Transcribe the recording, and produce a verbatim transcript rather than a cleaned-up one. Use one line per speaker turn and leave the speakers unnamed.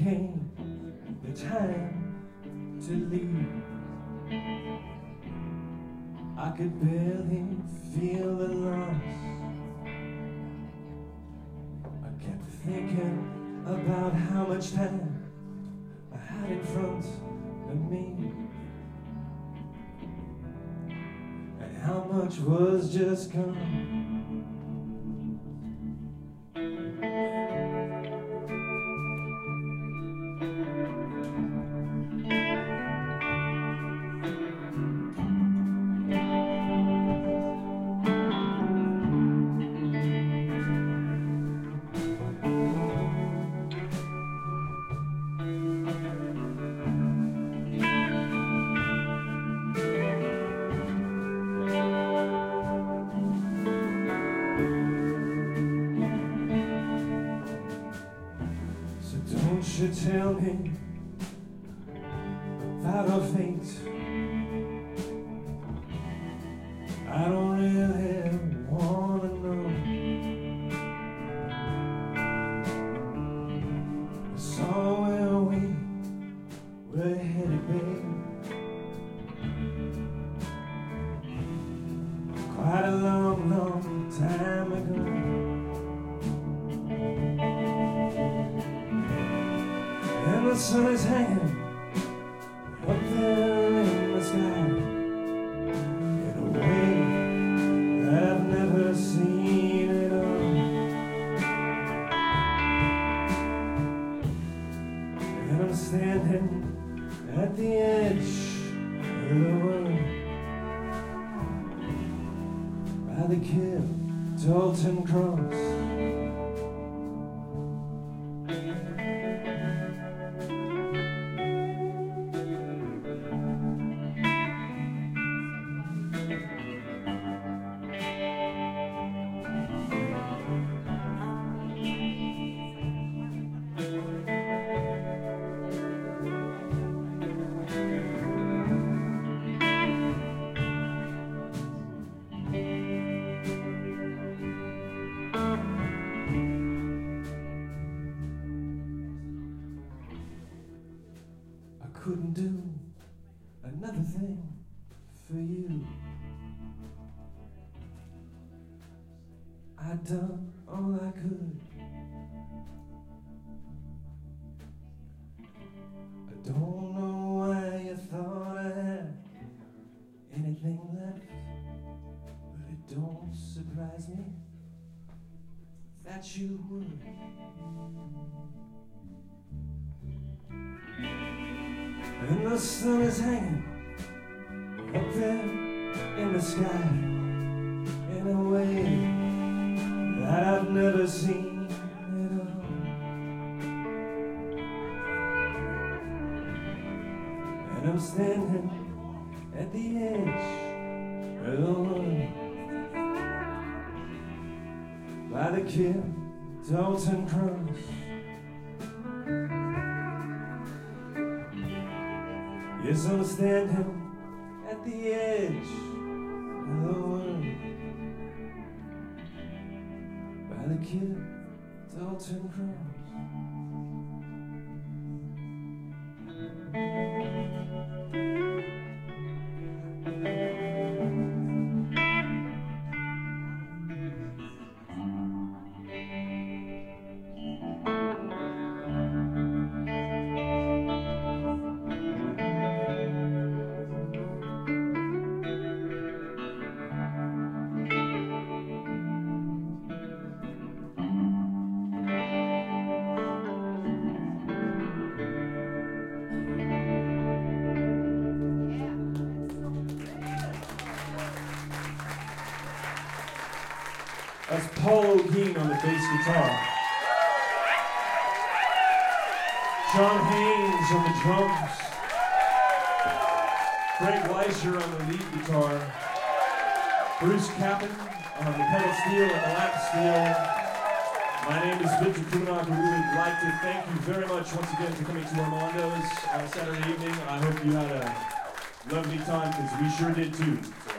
came the time to leave, I could barely feel the loss. I kept thinking about how much time I had in front of me, and how much was just gone. Don't you tell me about our fate. I don't really wanna know. I saw where we were headed, babe, quite a long, long time ago. And the sun is hanging up there in the sky in a way that I've never seen it all. And I'm standing at the edge of the world by the Kill Dalton Cross. Couldn't do another thing for you. I'd done all I could. I don't know why you thought I had anything left, but it don't surprise me that you would. And the sun is hanging up there in the sky in a way that I've never seen at all. And I'm standing at the edge of the world by the Kill Dalton Cross. Yes, I'm standing at the edge of the world by the Kill Dalton Cross. That's Paul O'Keefe on the bass guitar. John Haynes on the drums. Greg Weisher on the lead guitar. Bruce Kappen on the pedal steel and the lap steel. My name is Victor Kumanak. We would like to thank you very much once again for coming to Armando's on Saturday evening. I hope you had a lovely time, because we sure did too.